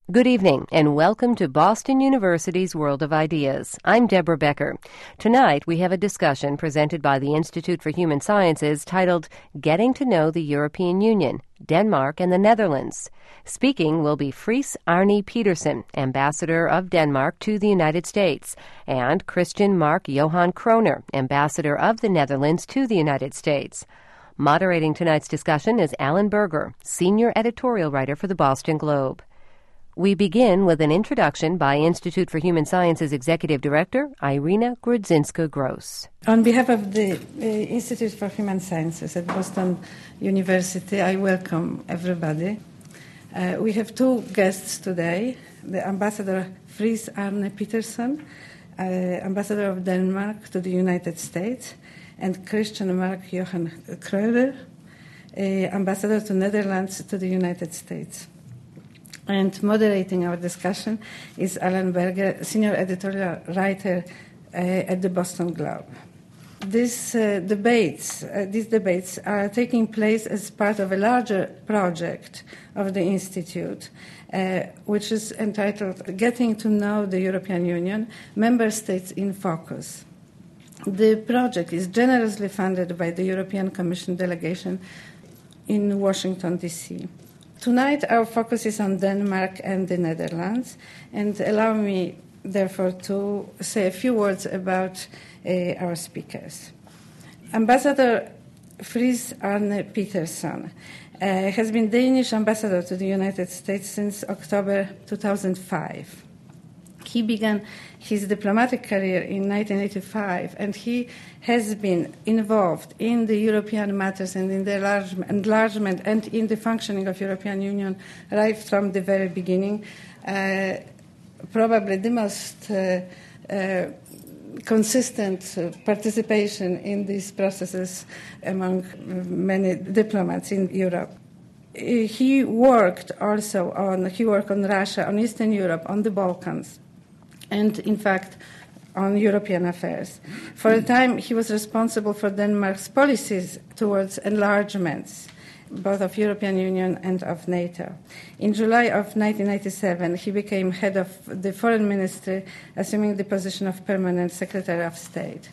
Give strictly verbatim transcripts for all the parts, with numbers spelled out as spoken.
Good evening, and welcome to Boston University's World of Ideas. I'm Deborah Becker. Tonight, we have a discussion presented by the Institute for Human Sciences titled Getting to Know the European Union, Denmark and the Netherlands. Speaking will be Friis Arne Petersen, Ambassador of Denmark to the United States, and Christian Mark Johan Kroner, Ambassador of the Netherlands to the United States. Moderating tonight's discussion is Alan Berger, Senior Editorial Writer for the Boston Globe. We begin with an introduction by Institute for Human Sciences Executive Director Irina Grudzinska-Gross. On behalf of the uh, Institute for Human Sciences at Boston University, I welcome everybody. Uh, we have two guests today, the Ambassador Friis Arne Petersen, uh, Ambassador of Denmark to the United States, and Christian Mark Johan Kroner, uh, Ambassador to Netherlands to the United States. And moderating our discussion is Alan Berger, Senior Editorial Writer uh, at the Boston Globe. These uh, debates, uh, these debates are taking place as part of a larger project of the Institute, uh, which is entitled Getting to Know the European Union, Member States in Focus. The project is generously funded by the European Commission delegation in Washington, D C Tonight, our focus is on Denmark and the Netherlands, and allow me, therefore, to say a few words about uh, our speakers. Ambassador Friis Arne Petersen uh, has been Danish ambassador to the United States since October two thousand five. He began his diplomatic career in nineteen eighty-five, and he has been involved in the European matters and in the enlargement and in the functioning of European Union right from the very beginning. Uh, probably the most uh, uh, consistent uh, participation in these processes among many diplomats in Europe. He worked also on, he worked on Russia, on Eastern Europe, on the Balkans, and, in fact, on European affairs. For a time, he was responsible for Denmark's policies towards enlargements, both of European Union and of NATO. In July of nineteen ninety-seven, he became head of the Foreign Ministry, assuming the position of Permanent Secretary of State.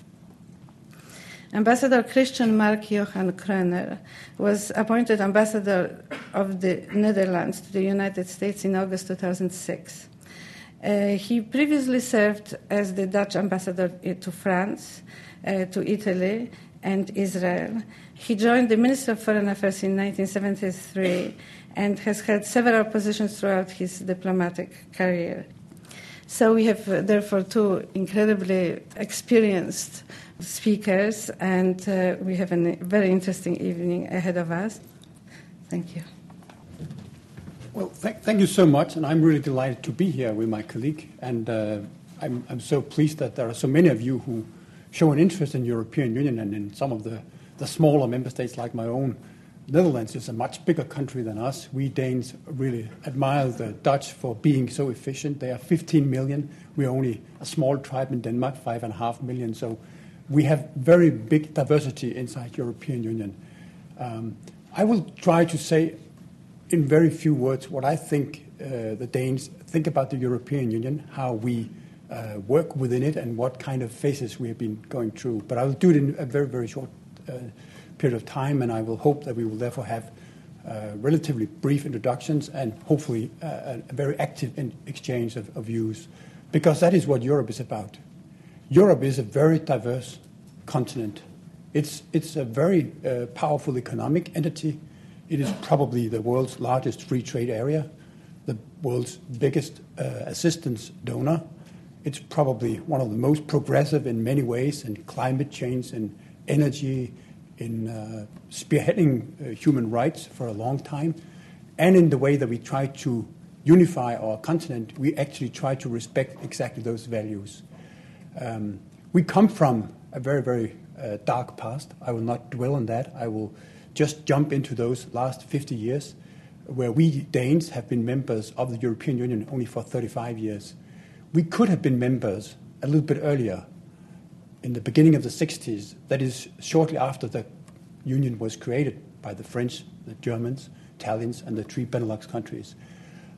Ambassador Christian Mark Johan Kroner was appointed Ambassador of the Netherlands to the United States in August two thousand six. Uh, he previously served as the Dutch ambassador to France, uh, to Italy, and Israel. He joined the Ministry of Foreign Affairs in nineteen seventy-three and has had several positions throughout his diplomatic career. So we have, uh, therefore, two incredibly experienced speakers, and uh, we have a very interesting evening ahead of us. Thank you. Well, th- thank you so much, and I'm really delighted to be here with my colleague. And uh, I'm, I'm so pleased that there are so many of you who show an interest in the European Union and in some of the, the smaller member states like my own. Netherlands is a much bigger country than us. We Danes really admire the Dutch for being so efficient. They are fifteen million. We're only a small tribe in Denmark, five and a half million. So we have very big diversity inside European Union. Um, I will try to say in very few words what I think uh, the Danes think about the European Union, how we uh, work within it, and what kind of phases we have been going through. But I will do it in a very, very short uh, period of time, and I will hope that we will therefore have uh, relatively brief introductions and hopefully uh, a, a very active in exchange of, of views, because that is what Europe is about. Europe is a very diverse continent. It's, it's a very uh, powerful economic entity. It is probably the world's largest free trade area, the world's biggest uh, assistance donor. It's probably one of the most progressive in many ways in climate change and energy, in uh, spearheading uh, human rights for a long time, and in the way that we try to unify our continent, we actually try to respect exactly those values. Um, we come from a very, very uh, dark past. I will not dwell on that. I will just jump into those last fifty years, where we Danes have been members of the European Union only for thirty-five years. We could have been members a little bit earlier, in the beginning of the sixties, that is shortly after the Union was created by the French, the Germans, Italians, and the three Benelux countries.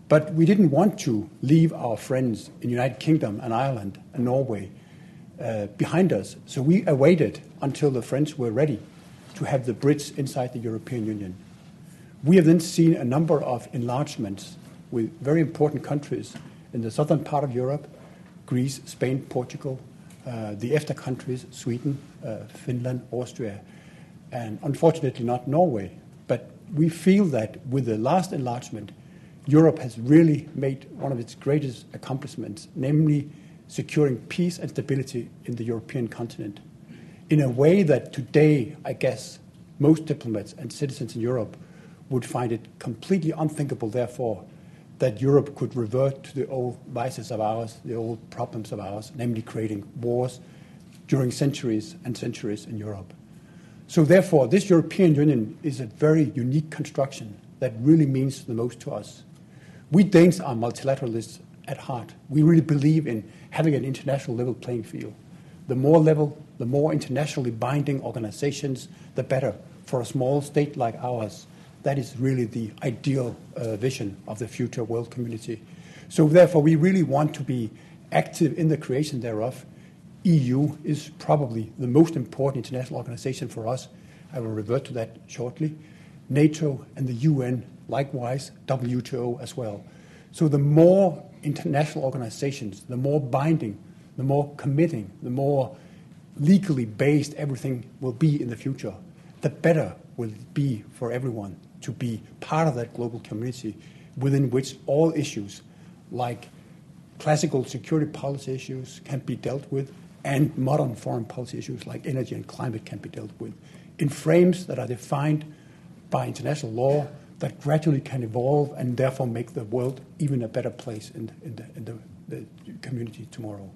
But we didn't want to leave our friends in the United Kingdom and Ireland and Norway uh, behind us. So we awaited until the French were ready to have the Brits inside the European Union. We have then seen a number of enlargements with very important countries in the southern part of Europe, Greece, Spain, Portugal, uh, the EFTA countries, Sweden, uh, Finland, Austria, and unfortunately not Norway. But we feel that with the last enlargement, Europe has really made one of its greatest accomplishments, namely securing peace and stability in the European continent, in a way that today, I guess, most diplomats and citizens in Europe would find it completely unthinkable, therefore, that Europe could revert to the old vices of ours, the old problems of ours, namely creating wars during centuries and centuries in Europe. So therefore, this European Union is a very unique construction that really means the most to us. We Danes are multilateralists at heart. We really believe in having an international level playing field. The more level, the more internationally binding organizations, the better for a small state like ours. That is really the ideal uh, vision of the future world community. So therefore, we really want to be active in the creation thereof. E U is probably the most important international organization for us. I will revert to that shortly. NATO and the U N, likewise, W T O as well. So the more international organizations, the more binding, the more committing, the more legally based everything will be in the future, the better will it be for everyone to be part of that global community within which all issues like classical security policy issues can be dealt with and modern foreign policy issues like energy and climate can be dealt with in frames that are defined by international law that gradually can evolve and therefore make the world even a better place in, in, the, in the, the community tomorrow.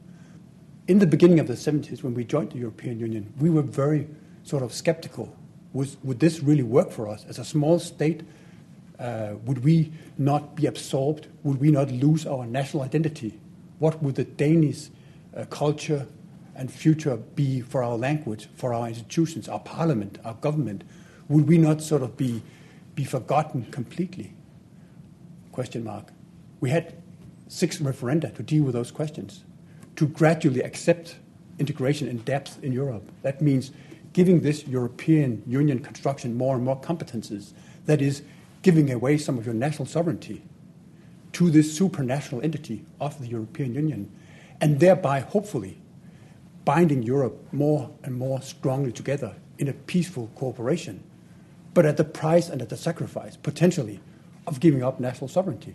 In the beginning of the seventies, when we joined the European Union, we were very sort of skeptical. Was, would this really work for us? As a small state, uh, would we not be absorbed? Would we not lose our national identity? What would the Danish uh, culture and future be for our language, for our institutions, our parliament, our government? Would we not sort of be, be forgotten completely? Question mark. We had six referenda to deal with those questions, to gradually accept integration in depth in Europe. That means giving this European Union construction more and more competences, that is, giving away some of your national sovereignty to this supranational entity of the European Union, and thereby, hopefully, binding Europe more and more strongly together in a peaceful cooperation, but at the price and at the sacrifice, potentially, of giving up national sovereignty.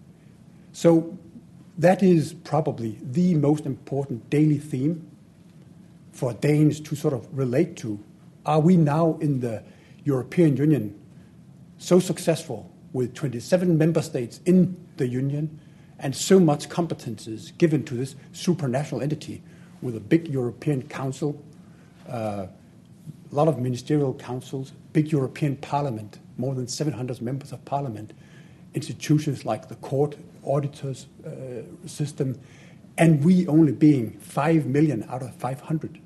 So that is probably the most important daily theme for Danes to sort of relate to. Are we now in the European Union so successful with twenty-seven member states in the Union and so much competences given to this supranational entity with a big European Council, uh, a lot of ministerial councils, big European Parliament, more than seven hundred members of Parliament, institutions like the court, auditors uh, system, and we only being five million out of five hundred.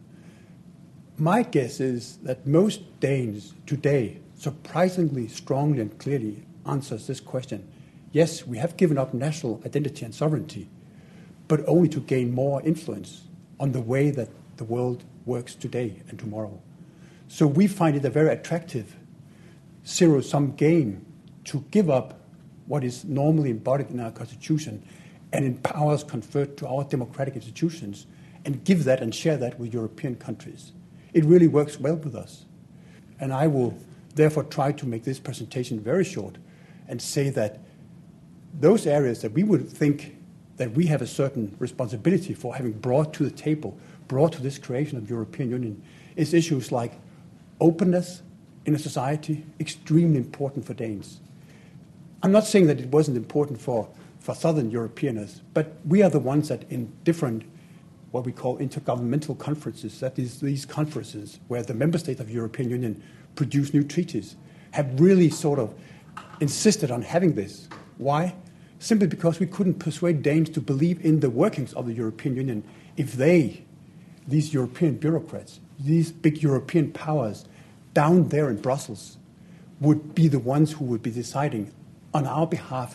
My guess is that most Danes today surprisingly strongly and clearly answers this question. Yes, we have given up national identity and sovereignty, but only to gain more influence on the way that the world works today and tomorrow. So we find it a very attractive zero-sum game to give up what is normally embodied in our Constitution and in powers conferred to our democratic institutions and give that and share that with European countries. It really works well with us. And I will therefore try to make this presentation very short and say that those areas that we would think that we have a certain responsibility for having brought to the table, brought to this creation of the European Union, is issues like openness in a society, extremely important for Danes. I'm not saying that it wasn't important for, for Southern Europeans, but we are the ones that in different, what we call intergovernmental conferences, that is these conferences where the member states of the European Union produce new treaties, have really sort of insisted on having this. Why? Simply because we couldn't persuade Danes to believe in the workings of the European Union if they, these European bureaucrats, these big European powers down there in Brussels, would be the ones who would be deciding on our behalf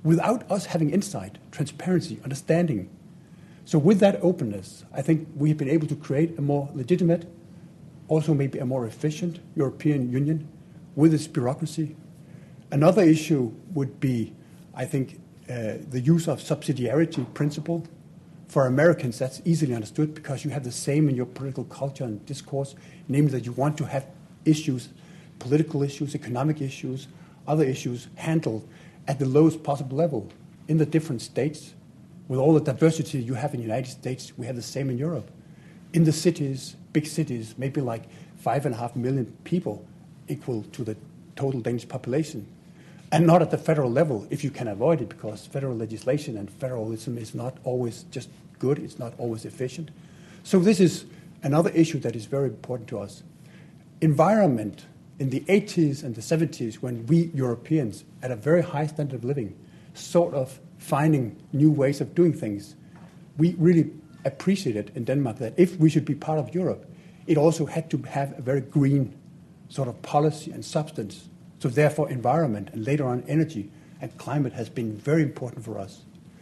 without us having insight, transparency, understanding. So with that openness, I think we have been able to create a more legitimate, also maybe a more efficient European Union with its bureaucracy. Another issue would be, I think, uh, the use of subsidiarity principle. For Americans, that's easily understood because you have the same in your political culture and discourse, namely that you want to have issues, political issues, economic issues, other issues handled at the lowest possible level in the different states. With all the diversity you have in the United States, we have the same in Europe. In the cities, big cities, maybe like five and a half million people, equal to the total Danish population. And not at the federal level, if you can avoid it, because federal legislation and federalism is not always just good, it's not always efficient. So this is another issue that is very important to us. Environment, in the eighties and the seventies, when we Europeans, at a very high standard of living, sort of finding new ways of doing things, we really appreciated in Denmark that if we should be part of Europe, it also had to have a very green sort of policy and substance. So therefore, environment and later on energy and climate has been very important for us.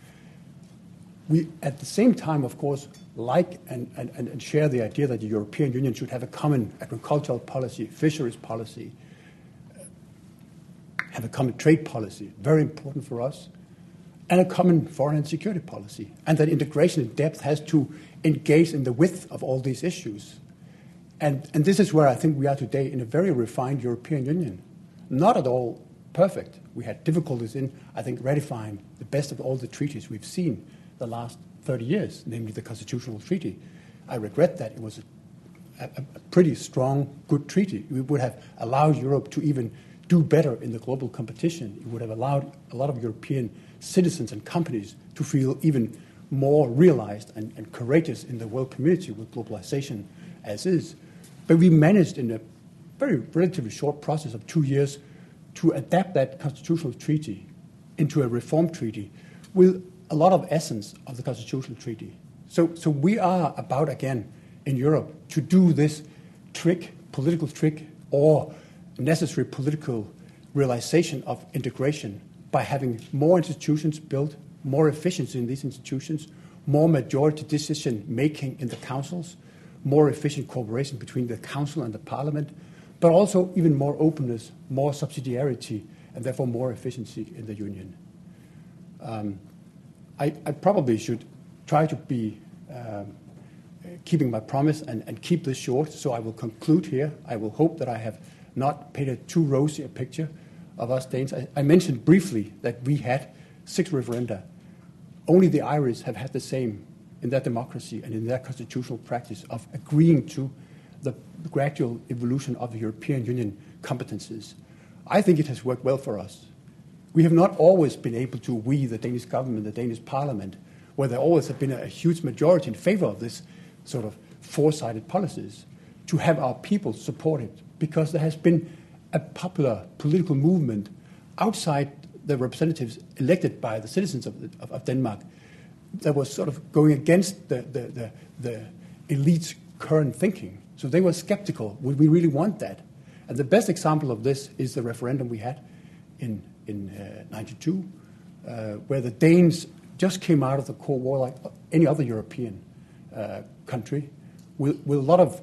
We, at the same time, of course, like and, and, and share the idea that the European Union should have a common agricultural policy, fisheries policy, have a common trade policy, very important for us, and a common foreign and security policy. And that integration in depth has to engage in the width of all these issues. And, and this is where I think we are today, in a very refined European Union. Not at all perfect. We had difficulties in, I think, ratifying the best of all the treaties we've seen the last thirty years, namely the Constitutional Treaty. I regret that. It was a, a, a pretty strong, good treaty. It would have allowed Europe to even do better in the global competition. It would have allowed a lot of European citizens and companies to feel even more realized and, and courageous in the world community with globalization as is. But we managed in a very relatively short process of two years to adapt that constitutional treaty into a reform treaty with a lot of essence of the constitutional treaty. So, so we are about, again, in Europe, to do this trick, political trick, or necessary political realization of integration by having more institutions built, more efficiency in these institutions, more majority decision-making in the councils, more efficient cooperation between the council and the parliament, but also even more openness, more subsidiarity, and therefore more efficiency in the union. Um, I, I probably should try to be um, keeping my promise and, and keep this short, so I will conclude here. I will hope that I have not painted too rosy a picture of us Danes. I, I mentioned briefly that we had six referenda. Only the Irish have had the same in their democracy and in their constitutional practice of agreeing to the gradual evolution of the European Union competences. I think it has worked well for us. We have not always been able to, we, the Danish government, the Danish parliament, where there always have been a, a huge majority in favor of this sort of four-sided policies, to have our people support it, because there has been a popular political movement outside the representatives elected by the citizens of, the, of, of Denmark that was sort of going against the, the, the, the elite's current thinking. So they were skeptical. Would we really want that? And the best example of this is the referendum we had in, in uh, ninety-two, uh, where the Danes just came out of the Cold War like any other European uh, country with, with a lot of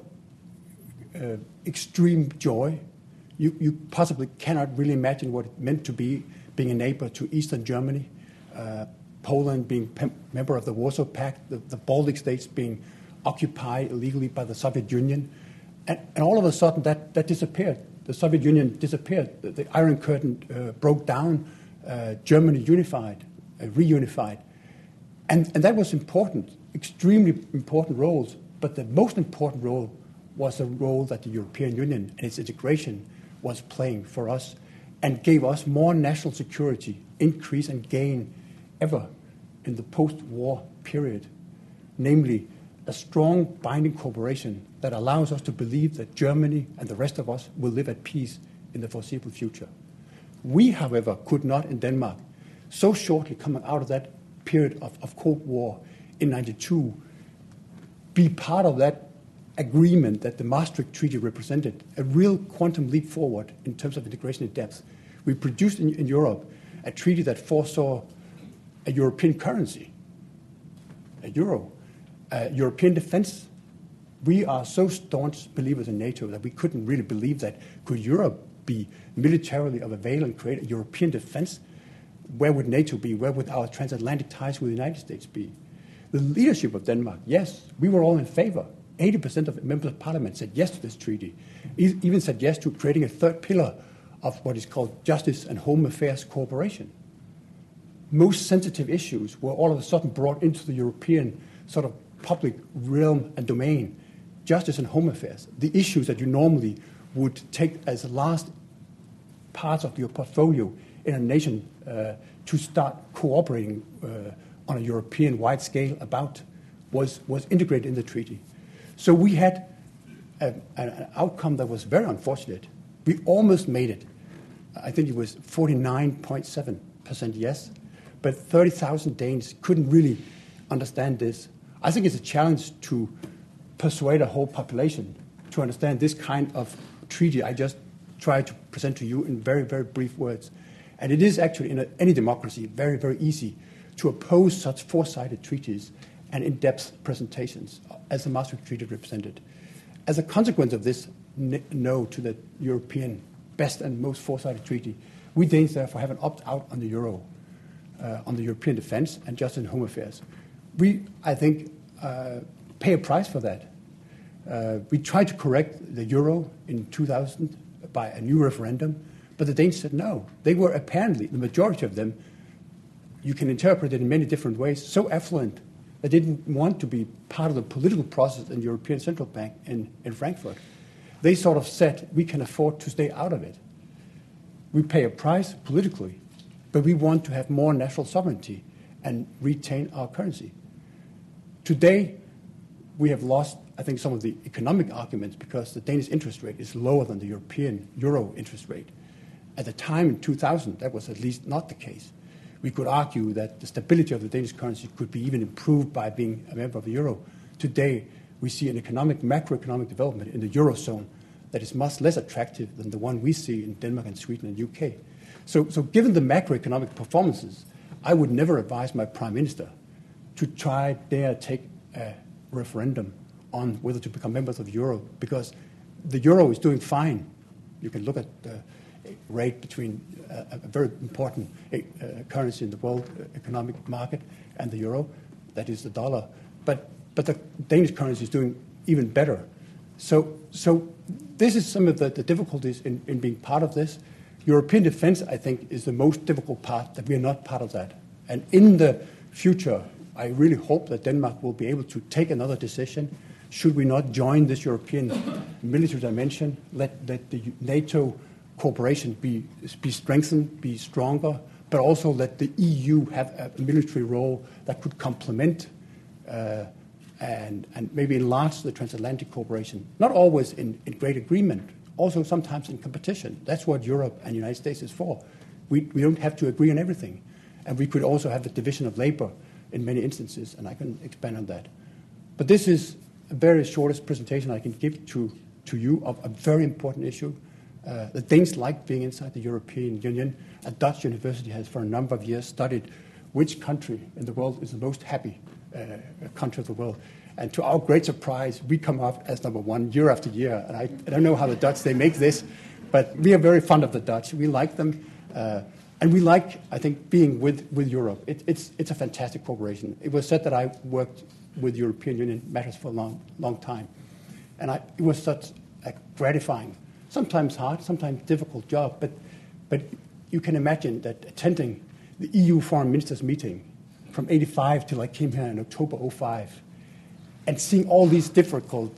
uh, extreme joy. You, you possibly cannot really imagine what it meant to be being a neighbor to Eastern Germany, uh, Poland being pem- member of the Warsaw Pact, the, the Baltic states being occupied illegally by the Soviet Union. And, and all of a sudden that, that disappeared. The Soviet Union disappeared. The, the Iron Curtain uh, broke down. Uh, Germany unified, uh, reunified. And, and that was important, extremely important roles. But the most important role was the role that the European Union and its integration was playing for us and gave us more national security, increase and gain ever in the post-war period, namely a strong binding cooperation that allows us to believe that Germany and the rest of us will live at peace in the foreseeable future. We, however, could not in Denmark, so shortly coming out of that period of, of Cold War in ninety-two, be part of that agreement that the Maastricht Treaty represented, a real quantum leap forward in terms of integration in depth. We produced in, in Europe a treaty that foresaw a European currency, a euro, a European defense. We are so staunch believers in NATO that we couldn't really believe that could Europe be militarily of avail and create a European defense? Where would NATO be? Where would our transatlantic ties with the United States be? The leadership of Denmark, yes, we were all in favor. eighty percent of members of parliament said yes to this treaty, e- even said yes to creating a third pillar of what is called justice and home affairs cooperation. Most sensitive issues were all of a sudden brought into the European sort of public realm and domain. Justice and home affairs, the issues that you normally would take as the last parts of your portfolio in a nation uh, to start cooperating uh, on a European-wide scale about, was, was integrated in the treaty. So we had a, an outcome that was very unfortunate. We almost made it. I think it was forty-nine point seven percent yes, but thirty thousand Danes couldn't really understand this. I think it's a challenge to persuade a whole population to understand this kind of treaty I just tried to present to you in very, very brief words. And it is actually, in a, any democracy, very, very easy to oppose such four-sided treaties and in-depth presentations, as the Maastricht Treaty represented. As a consequence of this n- no to the European best and most four-sided treaty, we Danes therefore have an opt-out on the euro, uh, on the European defense and justice and home affairs. We, I think, uh, pay a price for that. Uh, we tried to correct the euro in two thousand by a new referendum, but the Danes said no. They were apparently, the majority of them, you can interpret it in many different ways, so affluent they didn't want to be part of the political process in the European Central Bank in, in Frankfurt. They sort of said, we can afford to stay out of it. We pay a price politically, but we want to have more national sovereignty and retain our currency. Today, we have lost, I think, some of the economic arguments because the Danish interest rate is lower than the European euro interest rate. At the time in two thousand, that was at least not the case. We could argue that the stability of the Danish currency could be even improved by being a member of the euro. Today, we see an economic, macroeconomic development in the eurozone that is much less attractive than the one we see in Denmark and Sweden and U K. So, so given the macroeconomic performances, I would never advise my prime minister to try dare take a referendum on whether to become members of the euro, because the euro is doing fine. You can look at the rate between uh, a very important uh, currency in the world economic market and the euro, that is the dollar. But but the Danish currency is doing even better. So so this is some of the, the difficulties in, in being part of this. European defense, I think, is the most difficult part, that we are not part of that. And in the future, I really hope that Denmark will be able to take another decision. Should we not join this European military dimension, let, let the NATO cooperation be, be strengthened, be stronger, but also let the E U have a military role that could complement uh, and, and maybe enlarge the transatlantic cooperation. Not always in, in great agreement, also sometimes in competition. That's what Europe and the United States is for. We, we don't have to agree on everything. And we could also have the division of labor in many instances, and I can expand on that. But this is a very shortest presentation I can give to, to you of a very important issue. Uh, the Danes like being inside the European Union. A Dutch university has for a number of years studied which country in the world is the most happy uh, country of the world. And to our great surprise, we come up as number one year after year. And I, I don't know how the Dutch, they make this, but we are very fond of the Dutch. We like them. Uh, and we like, I think, being with, with Europe. It, it's, it's a fantastic cooperation. It was said that I worked with European Union matters for a long, long time. And I, it was such a gratifying, sometimes hard, sometimes difficult job. But, but you can imagine that attending the E U foreign ministers meeting from eighty-five till I came here in October oh five, and seeing all these difficult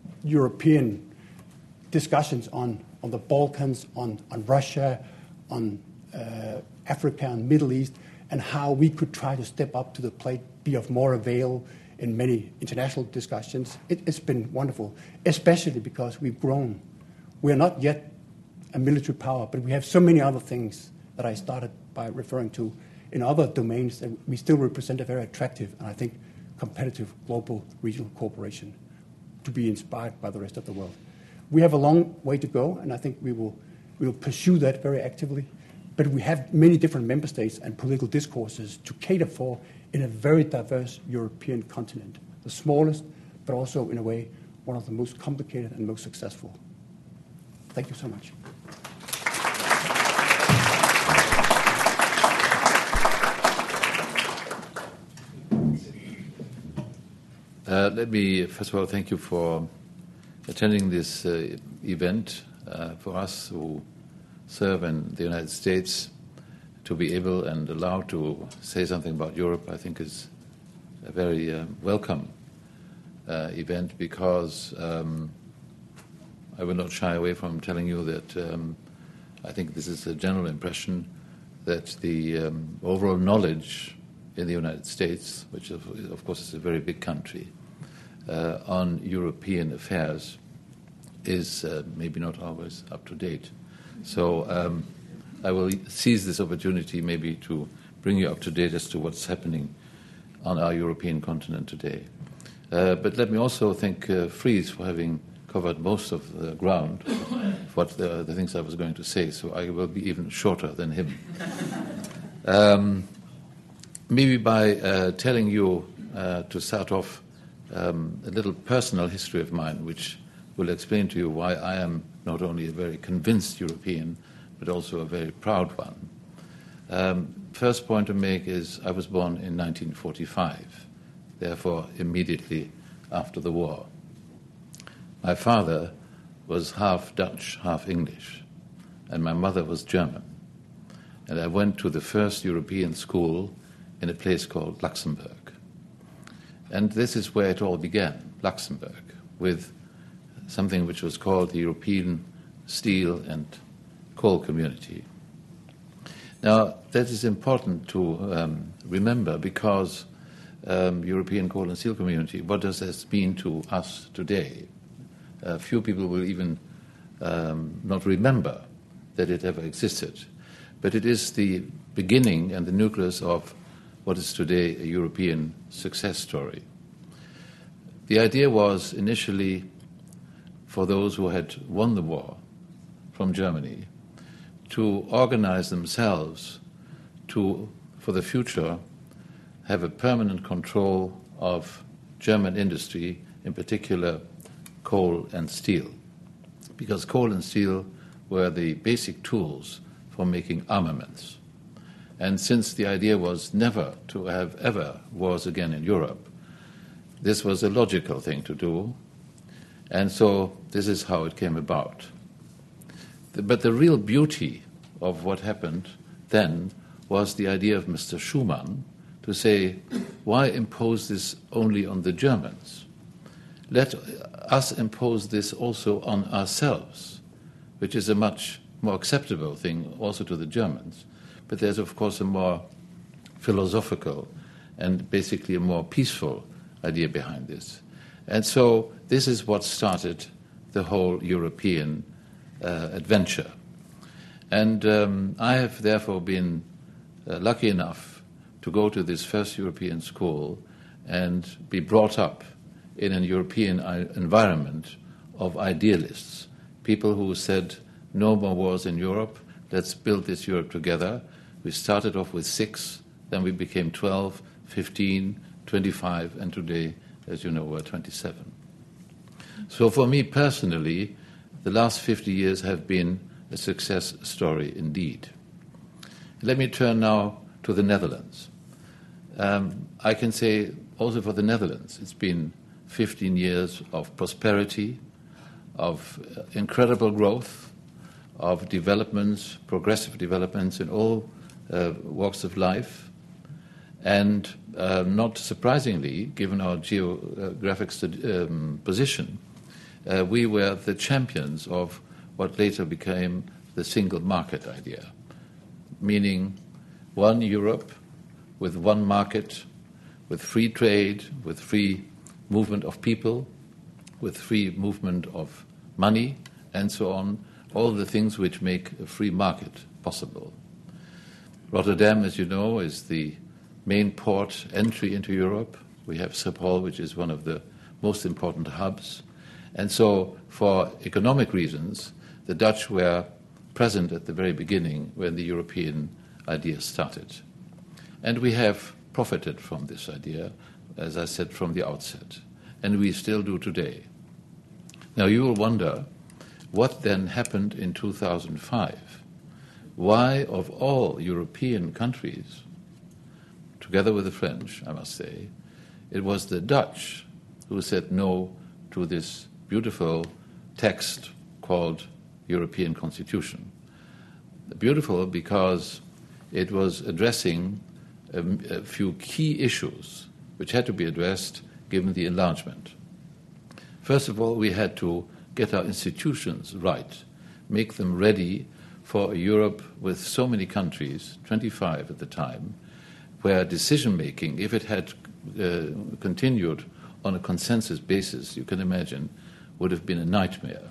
European discussions on, on the Balkans, on, on Russia, on uh, Africa and Middle East, and how we could try to step up to the plate, be of more avail in many international discussions. It, it's been wonderful, especially because we've grown. We are not yet a military power, but we have so many other things that I started by referring to in other domains that we still represent a very attractive and I think competitive global regional cooperation to be inspired by the rest of the world. We have a long way to go, and I think we will we will pursue that very actively. but we have many different member states and political discourses to cater for in a very diverse European continent, the smallest, but also, in a way, one of the most complicated and most successful. Thank you so much. Uh, let me, first of all, thank you for attending this uh, event. Uh, for us who serve in the United States, to be able and allowed to say something about Europe, I think is a very uh, welcome uh, event, because um, I will not shy away from telling you that um, I think this is a general impression that the um, overall knowledge in the United States, which of, of course is a very big country, uh, on European affairs is uh, maybe not always up to date. So um, I will seize this opportunity maybe to bring you up to date as to what's happening on our European continent today. Uh, but let me also thank uh, Fries for having covered most of the ground, what the, the things I was going to say, so I will be even shorter than him. Um, maybe by uh, telling you, uh, to start off, um, a little personal history of mine, which will explain to you why I am not only a very convinced European, but also a very proud one. Um, first point to make is I was born in nineteen forty-five, therefore immediately after the war. My father was half Dutch, half English, and my mother was German. And I went to the first European school in a place called Luxembourg. And this is where it all began, Luxembourg, with something which was called the European Steel and Coal Community. Now, that is important to um, remember, because um, European Coal and Steel Community, what does this mean to us today? Uh, few people will even um, not remember that it ever existed. But it is the beginning and the nucleus of what is today a European success story. The idea was initially for those who had won the war from Germany to organize themselves to, for the future, have a permanent control of German industry, in particular coal and steel, because coal and steel were the basic tools for making armaments. And since the idea was never to have ever wars again in Europe, this was a logical thing to do, and so this is how it came about. But the real beauty of what happened then was the idea of Mister Schuman to say, why impose this only on the Germans? Let us impose this also on ourselves, which is a much more acceptable thing also to the Germans. But there's, of course, a more philosophical and basically a more peaceful idea behind this. And so this is what started the whole European uh, adventure. And um, I have therefore been uh, lucky enough to go to this first European school and be brought up in an European environment of idealists, people who said, no more wars in Europe, let's build this Europe together. We started off with six, then we became twelve, fifteen, twenty-five, and today, as you know, we're twenty-seven. So for me personally, the last fifty years have been a success story indeed. Let me turn now to the Netherlands. Um, I can say also for the Netherlands, it's been fifteen years of prosperity, of uh, incredible growth, of developments, progressive developments in all uh, walks of life. And uh, not surprisingly, given our geographic um, position, uh, we were the champions of what later became the single market idea, meaning one Europe with one market, with free trade, with free movement of people, with free movement of money, and so on, all the things which make a free market possible. Rotterdam, as you know, is the main port entry into Europe. We have Schiphol, which is one of the most important hubs. And so, for economic reasons, the Dutch were present at the very beginning when the European idea started. And we have profited from this idea, as I said, from the outset. And we still do today. Now you will wonder, what then happened in two thousand five? Why, of all European countries, together with the French, I must say, it was the Dutch who said no to this beautiful text called European Constitution. Beautiful because it was addressing a, a few key issues which had to be addressed given the enlargement. First of all, we had to get our institutions right, make them ready for a Europe with so many countries, twenty-five at the time, where decision-making, if it had uh, continued on a consensus basis, you can imagine, would have been a nightmare.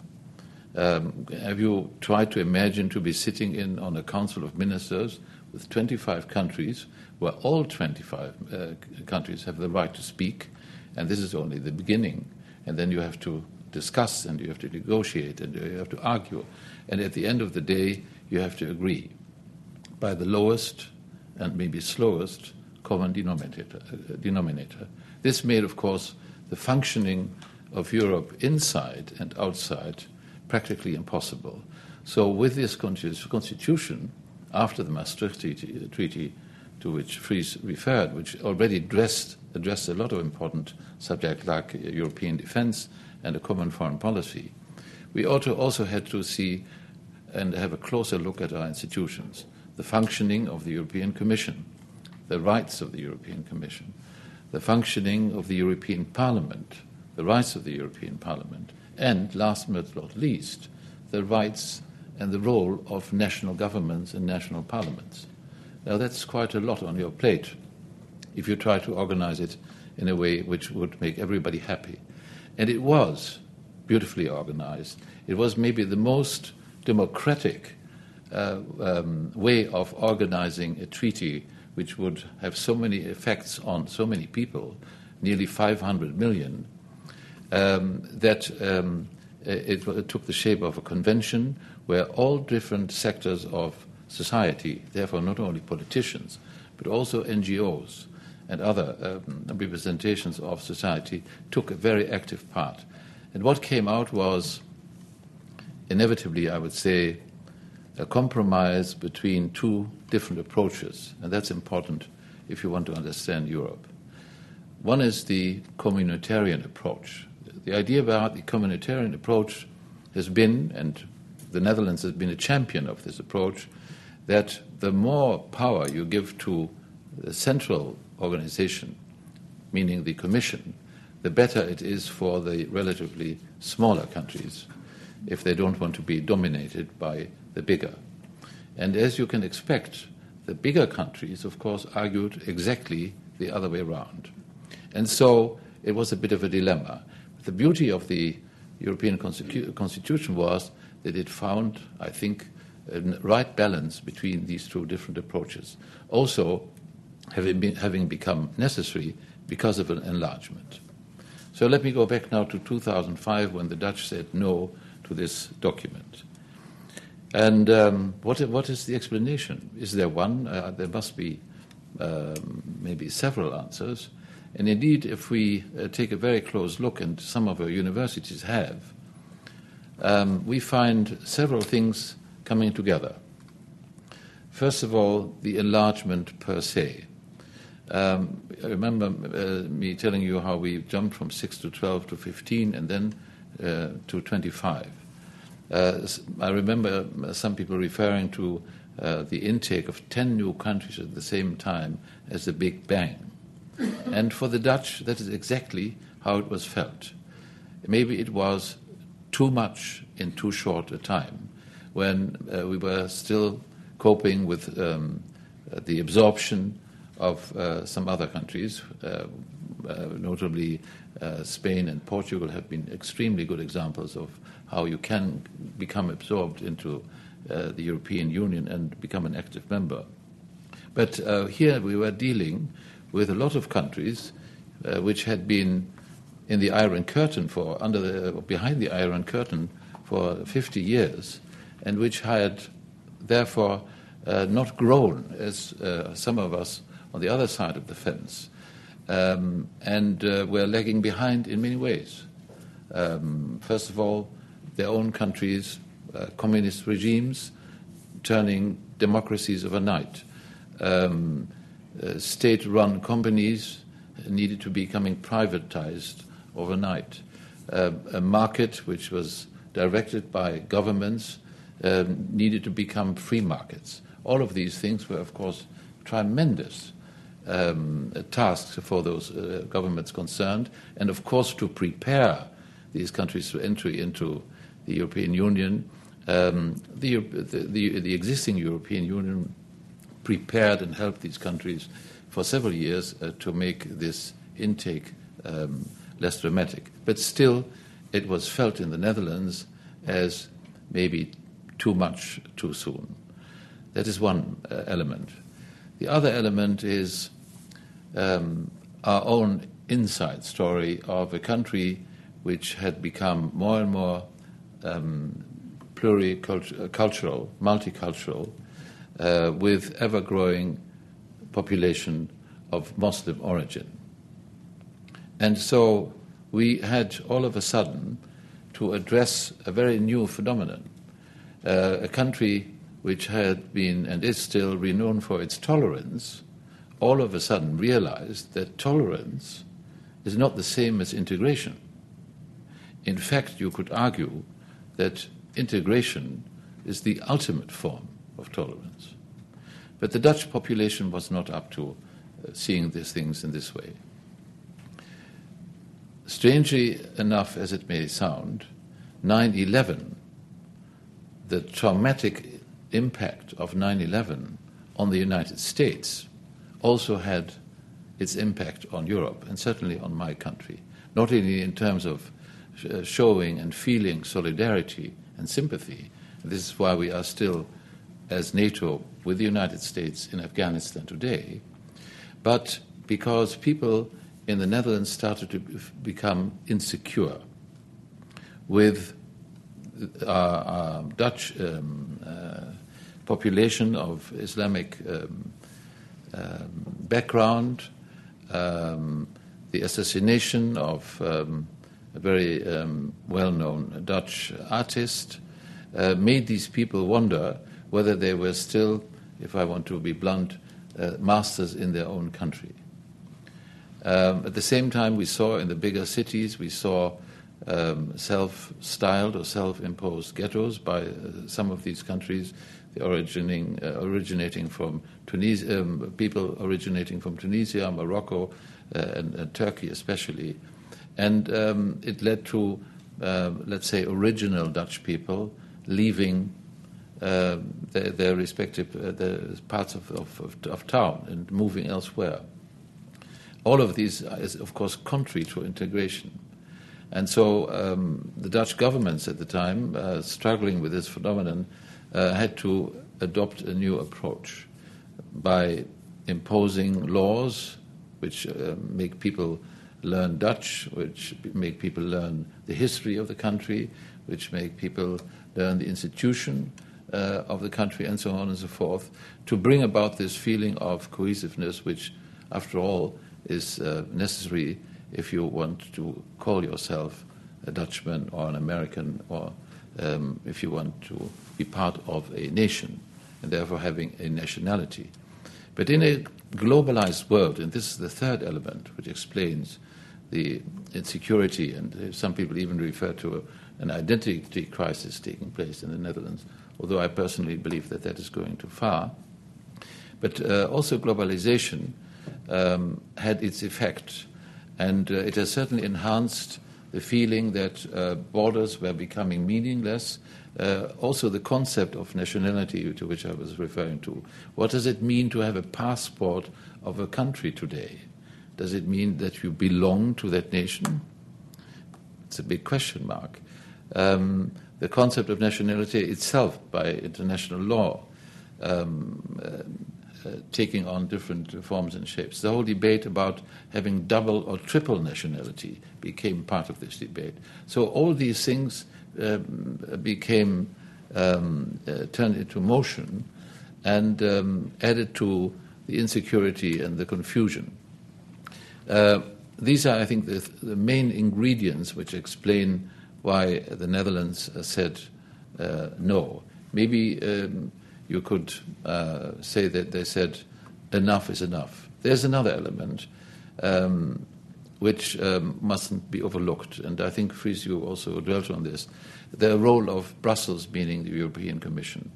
Um, have you tried to imagine to be sitting in on a council of ministers with twenty-five countries, where all twenty-five uh, countries have the right to speak, and this is only the beginning, and then you have to discuss, and you have to negotiate, and you have to argue, and at the end of the day, you have to agree by the lowest and maybe slowest common denominator. Uh, denominator. This made, of course, the functioning of Europe inside and outside practically impossible. So with this constitution, after the Maastricht Treaty, treaty to which Fries referred, which already addressed, addressed a lot of important subjects like European defense and a common foreign policy, we also, also had to see and have a closer look at our institutions, the functioning of the European Commission, the rights of the European Commission, the functioning of the European Parliament, the rights of the European Parliament, and, last but not least, the rights and the role of national governments and national parliaments. Now, that's quite a lot on your plate if you try to organize it in a way which would make everybody happy. And it was beautifully organized. It was maybe the most democratic uh, um, way of organizing a treaty which would have so many effects on so many people, nearly five hundred million, um, that um, it, it took the shape of a convention where all different sectors of society, therefore not only politicians, but also N G Os and other um, representations of society, took a very active part. And what came out was, inevitably, I would say, a compromise between two different approaches, and that's important if you want to understand Europe. One is the communitarian approach. The idea about the communitarian approach has been, and the Netherlands has been a champion of this approach, that the more power you give to the central organization, meaning the Commission, the better it is for the relatively smaller countries if they don't want to be dominated by the bigger. And as you can expect, the bigger countries, of course, argued exactly the other way around. And so it was a bit of a dilemma. The beauty of the European Constitu- Constitution was that it found, I think, a right balance between these two different approaches. Also, having, been, having become necessary because of an enlargement. So let me go back now to two thousand five when the Dutch said no to this document. And um, what, what is the explanation? Is there one? Uh, there must be um, maybe several answers. And indeed, if we uh, take a very close look, and some of our universities have, um, we find several things coming together. First of all, the enlargement per se. Um, I remember uh, me telling you how we jumped from six to twelve to fifteen and then uh, to twenty-five. Uh, I remember some people referring to uh, the intake of ten new countries at the same time as the Big Bang. And for the Dutch, that is exactly how it was felt. Maybe it was too much in too short a time, when uh, we were still coping with um, uh, the absorption of uh, some other countries, uh, uh, notably uh, Spain and Portugal have been extremely good examples of how you can become absorbed into uh, the European Union and become an active member. But uh, here we were dealing with a lot of countries uh, which had been in the Iron Curtain for, under the, behind the Iron Curtain for fifty years, and which had therefore uh, not grown as uh, some of us on the other side of the fence, um, and uh, were lagging behind in many ways. Um, first of all, their own countries, uh, communist regimes, turning democracies overnight. Um, uh, state-run companies needed to be becoming privatized overnight. Uh, a market which was directed by governments um, needed to become free markets. All of these things were, of course, tremendous um, tasks for those uh, governments concerned, and of course to prepare these countries for entry into the European Union. Um, the, the, the, the existing European Union prepared and helped these countries for several years uh, to make this intake um, less dramatic. But still, it was felt in the Netherlands as maybe too much too soon. That is one uh, element. The other element is um, our own inside story of a country which had become more and more um, pluricultural, multicultural, uh, with ever-growing population of Muslim origin. And so we had all of a sudden to address a very new phenomenon, uh, a country which had been and is still renowned for its tolerance, all of a sudden realized that tolerance is not the same as integration. In fact, you could argue that integration is the ultimate form of tolerance. But the Dutch population was not up to uh, seeing these things in this way. Strangely enough as it may sound, nine eleven, the traumatic impact of nine eleven on the United States also had its impact on Europe, and certainly on my country, not only in terms of sh- showing and feeling solidarity and sympathy. This is why we are still, as NATO, with the United States in Afghanistan today, but because people in the Netherlands started to become insecure with our, our Dutch um, uh, population of Islamic um, um, background, um, the assassination of um, a very um, well-known Dutch artist, uh, made these people wonder whether they were still, if I want to be blunt, uh, masters in their own country. Um, at the same time, we saw in the bigger cities, we saw um, self-styled or self-imposed ghettos by uh, some of these countries, the originating, uh, originating from Tunisia, um, people originating from Tunisia, Morocco, uh, and, and Turkey especially. And um, it led to, uh, let's say, original Dutch people leaving uh, their, their respective uh, their parts of, of, of, of town and moving elsewhere. All of these is, of course, contrary to integration. And so um, the Dutch governments at the time, uh, struggling with this phenomenon, uh, had to adopt a new approach by imposing laws which uh, make people learn Dutch, which make people learn the history of the country, which make people learn the institution uh, of the country, and so on and so forth, to bring about this feeling of cohesiveness, which, after all, is uh, necessary if you want to call yourself a Dutchman or an American, or um, if you want to be part of a nation, and therefore having a nationality. But in a globalized world, and this is the third element which explains the insecurity, and some people even refer to an identity crisis taking place in the Netherlands, although I personally believe that that is going too far. But uh, also globalization um, had its effect, and uh, it has certainly enhanced the feeling that uh, borders were becoming meaningless. Uh, also the concept of nationality, to which I was referring to. What does it mean to have a passport of a country today? Does it mean that you belong to that nation? It's a big question mark. Um, the concept of nationality itself, by international law, um, uh, uh, taking on different forms and shapes. The whole debate about having double or triple nationality became part of this debate. So all these things um, became um, uh, turned into motion and um, added to the insecurity and the confusion. Uh, these are, I think, the, the main ingredients which explain why the Netherlands uh, said uh, no. Maybe um, you could uh, say that they said enough is enough. There's another element um, which um, mustn't be overlooked, and I think, Fries, you also dwelt on this, the role of Brussels, meaning the European Commission.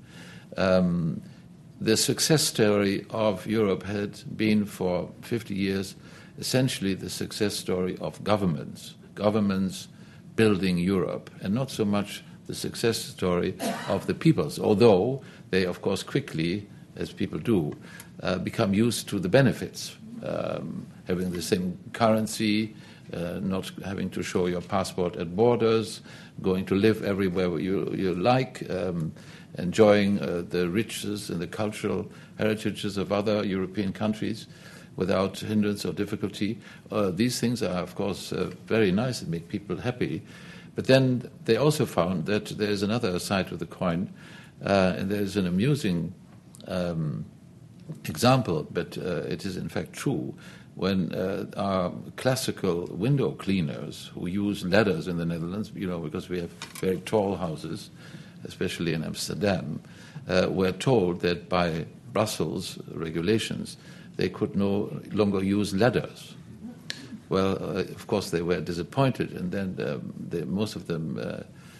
Um, the success story of Europe had been for fifty years essentially the success story of governments, governments building Europe, and not so much the success story of the peoples, although they, of course, quickly, as people do, uh, become used to the benefits, um, having the same currency, uh, not having to show your passport at borders, going to live everywhere you, you like, um, enjoying uh, the riches and the cultural heritages of other European countries without hindrance or difficulty. Uh, these things are, of course, uh, very nice and make people happy. But then they also found that there's another side to the coin, uh, and there's an amusing um, example, but uh, it is in fact true, when uh, our classical window cleaners who use ladders in the Netherlands, you know, because we have very tall houses, especially in Amsterdam, uh, were told that by Brussels regulations they could no longer use ladders. Well, uh, of course, they were disappointed, and then um, they, most of them uh,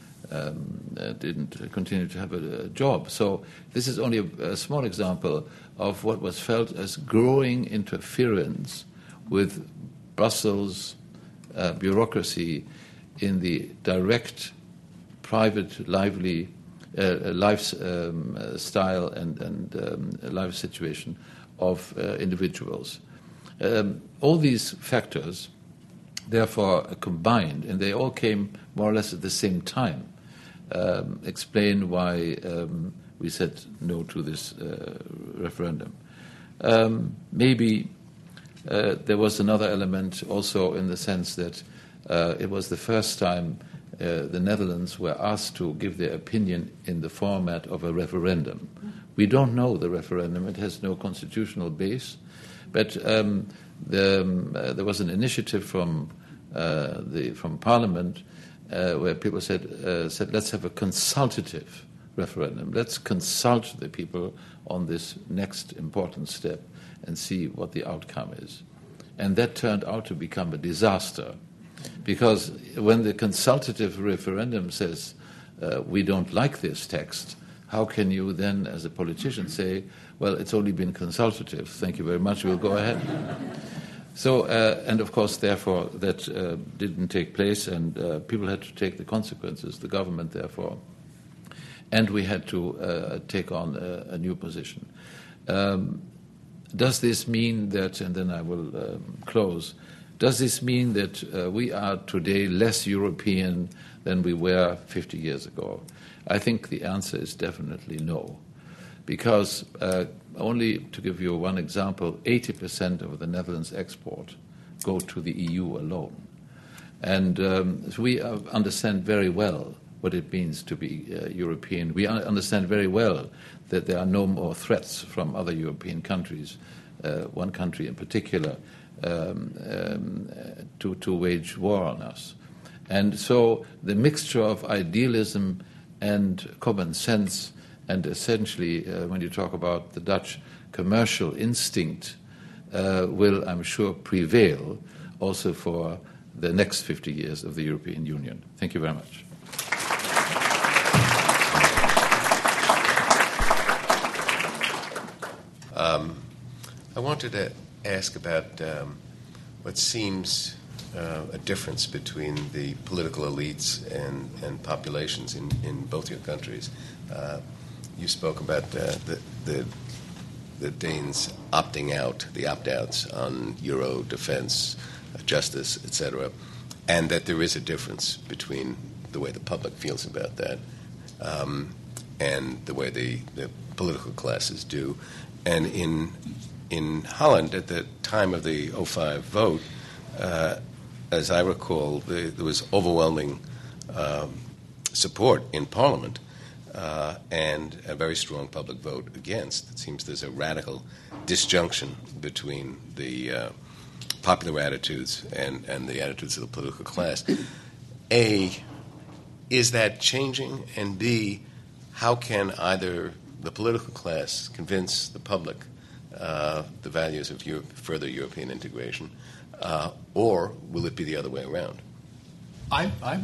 um, uh, didn't continue to have a, a job. So this is only a, a small example of what was felt as growing interference with Brussels uh, bureaucracy in the direct, private, lively uh, lifestyle um, uh, style and, and um, life situation of uh, individuals. Um, all these factors, therefore, combined, and they all came more or less at the same time, um, explain why um, we said no to this uh, referendum. Um, maybe uh, there was another element also in the sense that uh, it was the first time uh, the Netherlands were asked to give their opinion in the format of a referendum. We don't know the referendum. It has no constitutional base. But um, the, um, uh, there was an initiative from uh, the from Parliament uh, where people said uh, said let's have a consultative referendum. Let's consult the people on this next important step and see what the outcome is. And that turned out to become a disaster, because when the consultative referendum says uh, we don't like this text, how can you then, as a politician, say, well, it's only been consultative, thank you very much, we'll go ahead. So, uh, and of course, therefore, that uh, didn't take place, and uh, people had to take the consequences, the government, therefore, and we had to uh, take on a, a new position. Um, does this mean that, and then I will um, close, does this mean that uh, we are today less European than we were fifty years ago? I think the answer is definitely no, because uh, only to give you one example, eighty percent of the Netherlands export go to the E U alone. And um, so we uh, understand very well what it means to be uh, European. We understand very well that there are no more threats from other European countries, uh, one country in particular, um, um, to, to wage war on us. And so the mixture of idealism and common sense, and essentially, uh, when you talk about the Dutch commercial instinct, uh, will, I'm sure, prevail also for the next fifty years of the European Union. Thank you very much. Um, I wanted to ask about um, what seems Uh, a difference between the political elites and, and populations in, in both your countries. Uh, you spoke about uh, the, the the Danes opting out, the opt-outs on Euro, defense, uh, justice, et cetera, and that there is a difference between the way the public feels about that um, and the way the, the political classes do. And in in Holland, at the time of the oh five vote, uh, as I recall, the, there was overwhelming um, support in Parliament uh, and a very strong public vote against. It seems there's a radical disjunction between the uh, popular attitudes and, and the attitudes of the political class. A, is that changing? And B, how can either the political class convince the public uh, the values of Europe, further European integration, uh, or will it be the other way around? I, I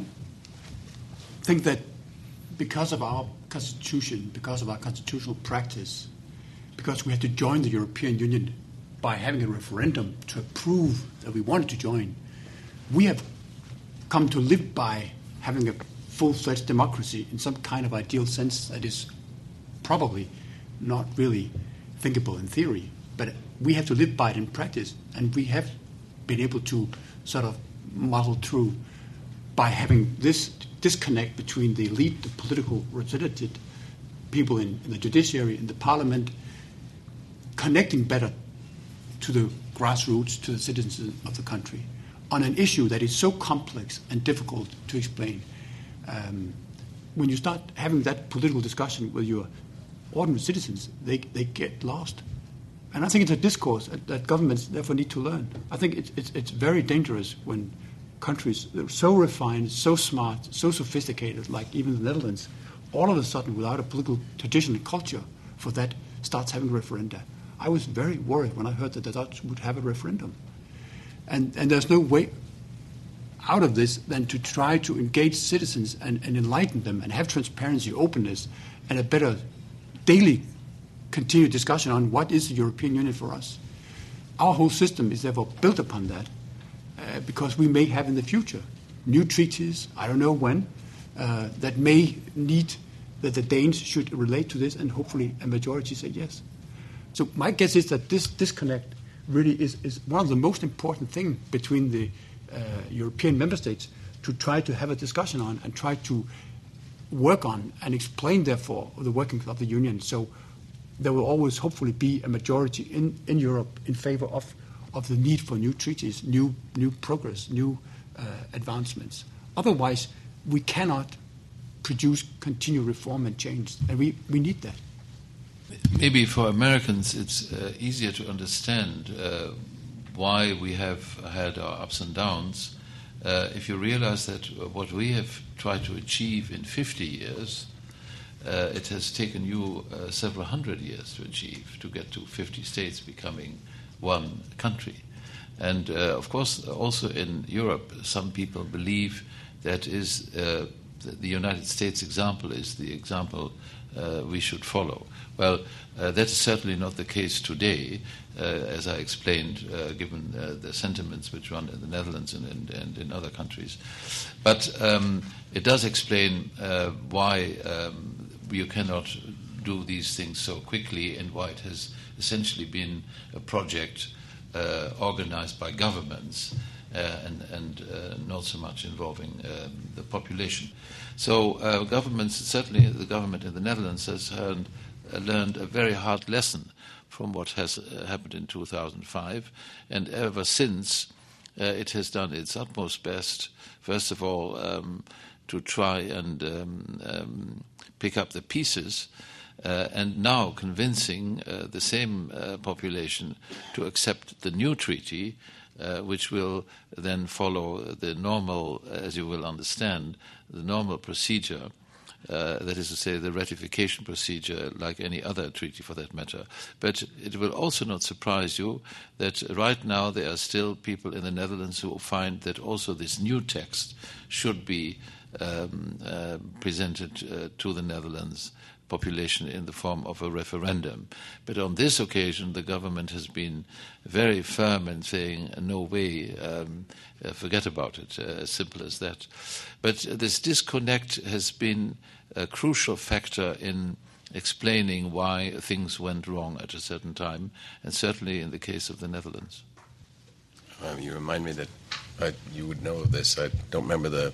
think that because of our constitution, because of our constitutional practice, because we had to join the European Union by having a referendum to approve that we wanted to join, we have come to live by having a full-fledged democracy in some kind of ideal sense that is probably not really thinkable in theory, but we have to live by it in practice, and we have been able to sort of muddle through by having this disconnect between the elite, the political representative people in, in the judiciary, in the parliament, connecting better to the grassroots, to the citizens of the country, on an issue that is so complex and difficult to explain. Um, when you start having that political discussion with your ordinary citizens, they, they get lost. And I think it's a discourse that, that governments therefore need to learn. I think it's, it's, it's very dangerous when countries that are so refined, so smart, so sophisticated, like even the Netherlands, all of a sudden, without a political tradition and culture for that, starts having referenda. I was very worried when I heard that the Dutch would have a referendum. And, and there's no way out of this than to try to engage citizens and, and enlighten them and have transparency, openness, and a better daily continued discussion on what is the European Union for us. Our whole system is therefore built upon that uh, because we may have in the future new treaties, I don't know when, uh, that may need that the Danes should relate to this, and hopefully a majority say yes. So my guess is that this disconnect really is, is one of the most important things between the uh, European member states to try to have a discussion on and try to work on and explain, therefore, the workings of the Union. So there will always hopefully be a majority in, in Europe in favor of, of the need for new treaties, new, new progress, new uh, advancements. Otherwise, we cannot produce continued reform and change, and we, we need that. Maybe for Americans it's uh, easier to understand uh, why we have had our ups and downs uh, if you realize that what we have tried to achieve in fifty years, uh, it has taken you uh, several hundred years to achieve, to get to fifty states becoming one country. And uh, of course, also in Europe, some people believe that is uh, the United States example is the example uh, we should follow. Well, uh, that is certainly not the case today, uh, as I explained, uh, given uh, the sentiments which run in the Netherlands and, and, and in other countries. But um, it does explain uh, why um, you cannot do these things so quickly and why it has essentially been a project uh, organized by governments uh, and, and uh, not so much involving um, the population. So uh, governments, certainly the government in the Netherlands has learned, uh, learned a very hard lesson from what has uh, happened in two thousand five, and ever since uh, it has done its utmost best, first of all, um, to try and um, um, pick up the pieces, uh, and now convincing uh, the same uh, population to accept the new treaty, Uh, which will then follow the normal, as you will understand, the normal procedure, uh, that is to say, the ratification procedure, like any other treaty for that matter. But it will also not surprise you that right now there are still people in the Netherlands who find that also this new text should be um, uh, presented uh, to the Netherlands population in the form of a referendum. But on this occasion, the government has been very firm in saying, no way, um, uh, forget about it, uh, as simple as that. But uh, this disconnect has been a crucial factor in explaining why things went wrong at a certain time, and certainly in the case of the Netherlands. Um, you remind me that I, you would know of this. I don't remember the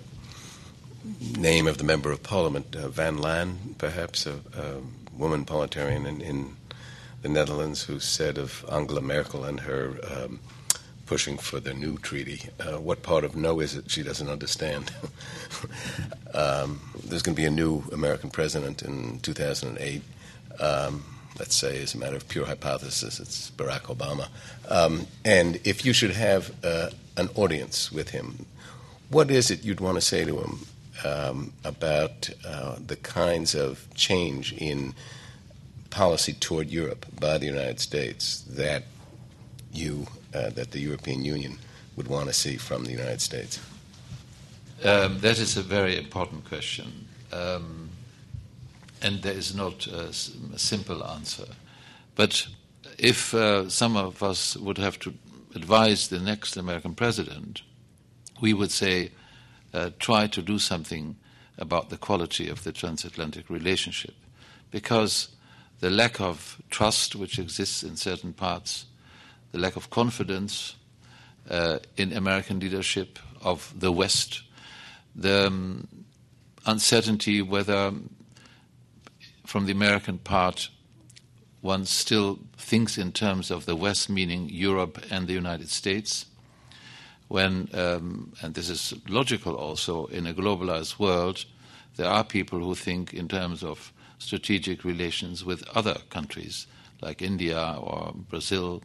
name of the member of parliament, uh, Van Laan, perhaps, a, a woman parliamentarian in, in the Netherlands, who said of Angela Merkel and her um, pushing for the new treaty. Uh, what part of no is it she doesn't understand? um, there's going to be a new American president in two thousand eight. Um, let's say, as a matter of pure hypothesis, it's Barack Obama. Um, and if you should have uh, an audience with him, what is it you'd want to say to him um, about uh, the kinds of change in policy toward Europe by the United States that you, uh, that the European Union would want to see from the United States? Um, that is a very important question. Um, And there is not a, a simple answer. But if uh, some of us would have to advise the next American president, we would say, uh, try to do something about the quality of the transatlantic relationship. Because the lack of trust which exists in certain parts, the lack of confidence uh, in American leadership of the West, the um, uncertainty whether from the American part, one still thinks in terms of the West, meaning Europe and the United States, when, um, and this is logical also, in a globalized world, there are people who think in terms of strategic relations with other countries, like India or Brazil.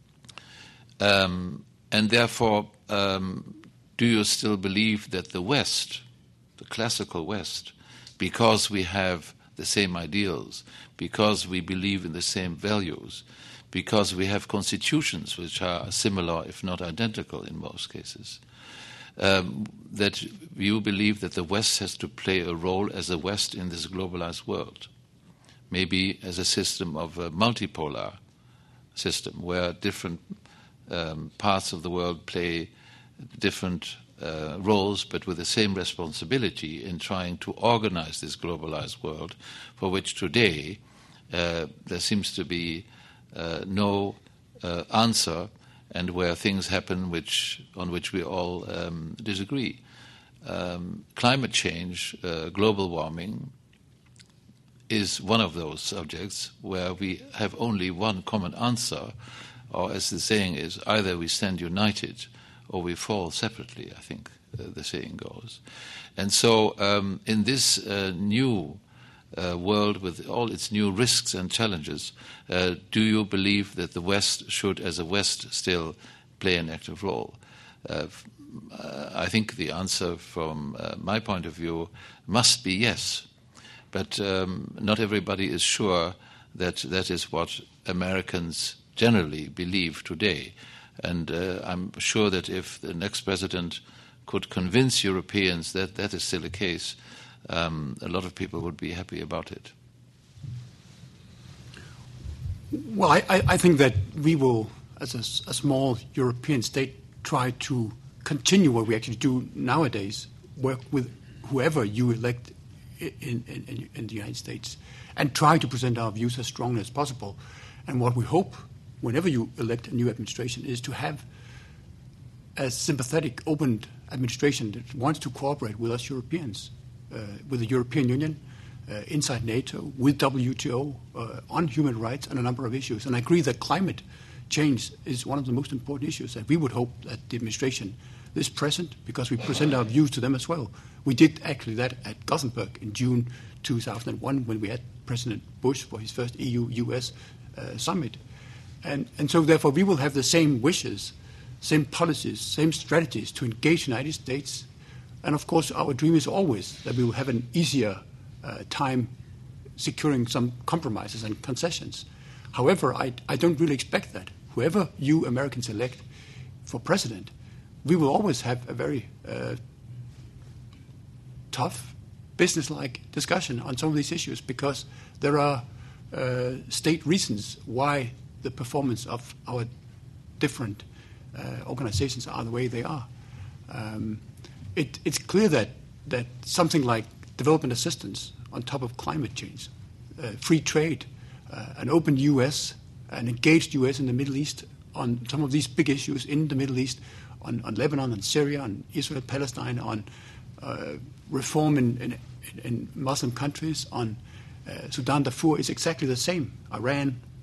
Um, and therefore, um, do you still believe that the West, the classical West, because we have the same ideals, because we believe in the same values, because we have constitutions which are similar, if not identical in most cases, um, that you believe that the West has to play a role as a West in this globalized world, maybe as a system of a multipolar system where different um, parts of the world play different Uh, roles, but with the same responsibility in trying to organize this globalized world, for which today uh, there seems to be uh, no uh, answer, and where things happen which on which we all um, disagree. Um, climate change, uh, global warming, is one of those subjects where we have only one common answer, or as the saying is, either we stand united or we fall separately, I think uh, the saying goes. And so um, in this uh, new uh, world with all its new risks and challenges, uh, do you believe that the West should, as a West, still play an active role? Uh, uh, I think the answer from uh, my point of view must be yes. But um, not everybody is sure that that is what Americans generally believe today. And uh, I'm sure that if the next president could convince Europeans that that is still the case, um, a lot of people would be happy about it. Well, I, I think that we will, as a, a small European state, try to continue what we actually do nowadays, work with whoever you elect in, in, in the United States, and try to present our views as strongly as possible. And what we hope, whenever you elect a new administration, is to have a sympathetic, open administration that wants to cooperate with us Europeans, uh, with the European Union, uh, inside NATO, with W T O, uh, on human rights and a number of issues. And I agree that climate change is one of the most important issues, and we would hope that the administration is present because we present our views to them as well. We did actually that at Gothenburg in June two thousand one when we had President Bush for his first E U U S uh, summit. And, and so, therefore, we will have the same wishes, same policies, same strategies to engage the United States. And, of course, our dream is always that we will have an easier uh, time securing some compromises and concessions. However, I, I don't really expect that. Whoever you Americans elect for president, we will always have a very uh, tough, business-like discussion on some of these issues because there are uh, state reasons why the performance of our different uh, organizations are the way they are. Um, it, it's clear that, that something like development assistance on top of climate change, uh, free trade, uh, an open U S, an engaged U S in the Middle East on some of these big issues in the Middle East, on, on Lebanon, on Syria, on Israel, Palestine, on uh, reform in, in, in Muslim countries, on uh, Sudan, Darfur, is exactly the same. Iran,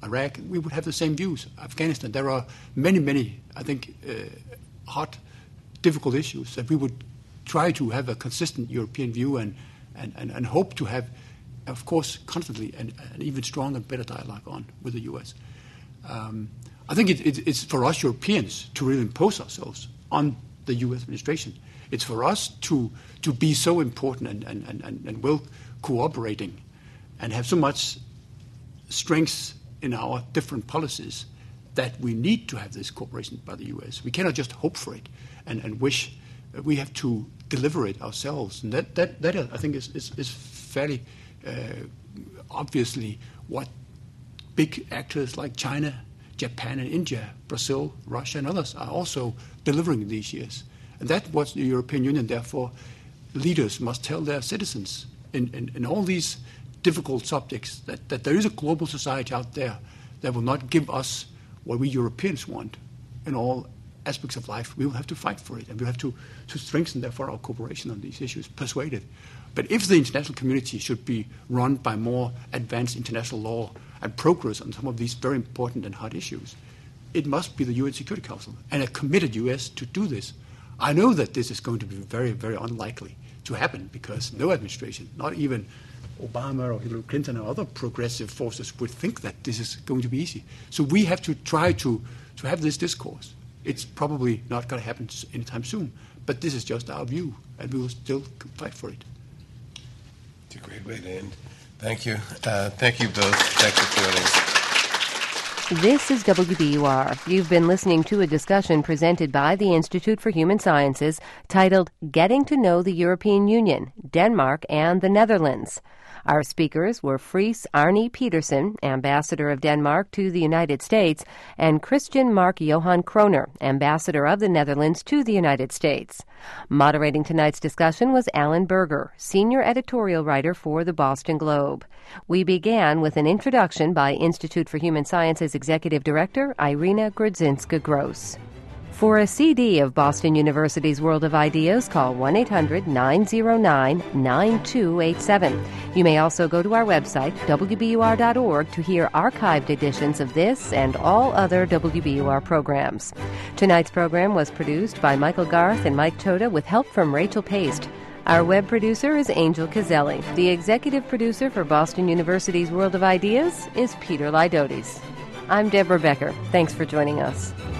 Iraq, we would have the same views. Afghanistan, there are many, many, I think, uh, hot, difficult issues that we would try to have a consistent European view and, and, and, and hope to have, of course, constantly an, an even stronger and better dialogue on with the U S. Um, I think it, it, it's for us Europeans to really impose ourselves on the U S administration. It's for us to to be so important and, and, and, and well cooperating and have so much strength in our different policies that we need to have this cooperation by the U S. We cannot just hope for it and, and wish. We have to deliver it ourselves. And that, that, that I think, is, is, is fairly uh, obviously what big actors like China, Japan and India, Brazil, Russia and others are also delivering these years. And that's what the European Union, therefore, leaders must tell their citizens in, in, in all these difficult subjects, that, that there is a global society out there that will not give us what we Europeans want in all aspects of life. We will have to fight for it, and we have to, to strengthen, therefore, our cooperation on these issues, persuaded. But if the international community should be run by more advanced international law and progress on some of these very important and hot issues, it must be the U N Security Council and a committed U S to do this. I know that this is going to be very, very unlikely to happen because no administration, not even Obama or Hillary Clinton or other progressive forces, would think that this is going to be easy. So we have to try to, to have this discourse. It's probably not going to happen anytime soon, but this is just our view, and we will still fight for it. It's a great way to end. Thank you. Uh, thank you both. Thanks for joining us. This is W B U R. You've been listening to a discussion presented by the Institute for Human Sciences titled Getting to Know the European Union, Denmark and the Netherlands. Our speakers were Friis Arne Petersen, Ambassador of Denmark to the United States, and Christian Mark Johan Kroner, Ambassador of the Netherlands to the United States. Moderating tonight's discussion was Alan Berger, Senior Editorial Writer for the Boston Globe. We began with an introduction by Institute for Human Sciences Executive Director Irina Grodzinska-Gross. For a C D of Boston University's World of Ideas, call one eight hundred nine oh nine nine two eight seven. You may also go to our website, W B U R dot org, to hear archived editions of this and all other W B U R programs. Tonight's program was produced by Michael Garth and Mike Toda with help from Rachel Paste. Our web producer is Angel Cazelli. The executive producer for Boston University's World of Ideas is Peter Lydotes. I'm Deborah Becker. Thanks for joining us.